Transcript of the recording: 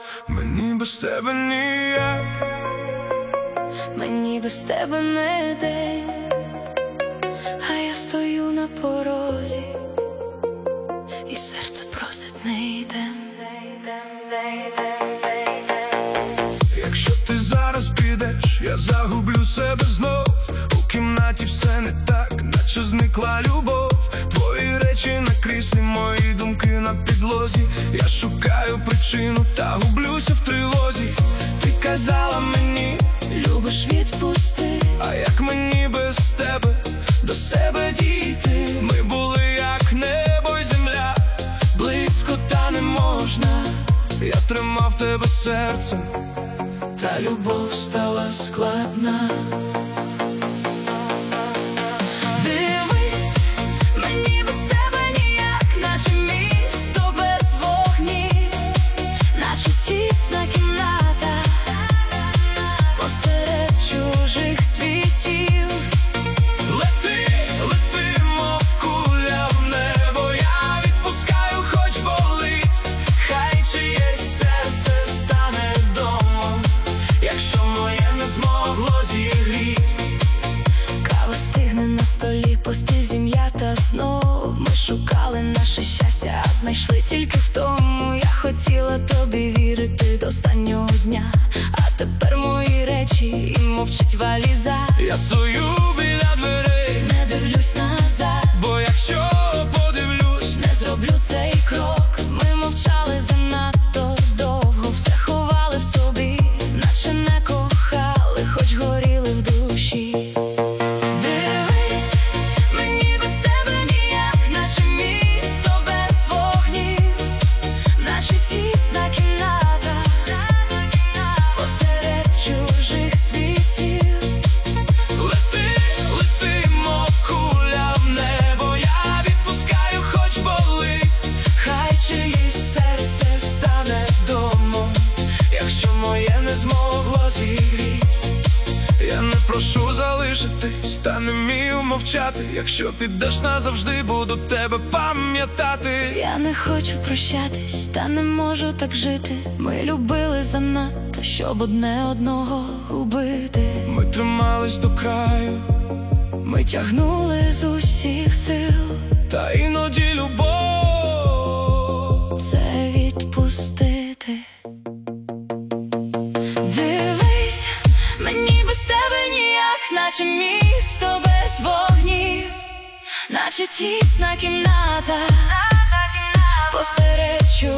Мені без тебе ніяк, мені без тебе не день, а я стою на порозі, і серце просить не йдем. Якщо ти зараз підеш, я загублю себе знов. У кімнаті все не так, наче зникла любов. Твої речі на кріслі, мої думки на підлозі. Я шукаю причину та гублюся в тривозі. Ти казала мені, Любиш, відпусти, а як мені без тебе до себе дійти? Ми були як небо й земля, близько та не можна. Я тримав тебе серцем, та любов стала складна. Дивись, мені без тебе ніяк, наче місто без вогнів, наче тісна кімната посеред чужих світів. лети, лети, мов куля в небо. Я відпускаю, хоч болить. Хай чиєсь серце стане домом, якщо моє не змогло зігріть. Кава стигне на столі, постіль зім'ята знов. Ми шукали наше щастя, а знайшли тільки в тому. Я хотіла тобі вірити до останнього дня, а тепер мої речі і мовчить валіза. Я стою біля дверей, Не дивлюсь назад, бо якщо подивлюсь, не зроблю цей крок. Ми мовчали занадто довго, все ховали в собі, наче не кохали, хоч горіли в душі. Дивись, мені без тебе ніяк, наче місто без вогнів, наче тісна кімната посеред чужих світів. лети, лети, мов куля в небо. Я відпускаю, хоч болить. Хай чиїсь серце Стане домом, якщо моє не змогло зігріть. Я не прошу залишитись, та не вмію мовчати. Якщо підеш назавжди, буду тебе пам'ятати. Я не хочу прощатись, та не можу так жити. Ми любили занадто, щоб одне одного убити. Ми тримались до краю, Ми тягнули з усіх сил, та іноді любов це відпустити. Дивись, мені без тебе ніяк, наче місто без вогнів, наче тісна кімната посеред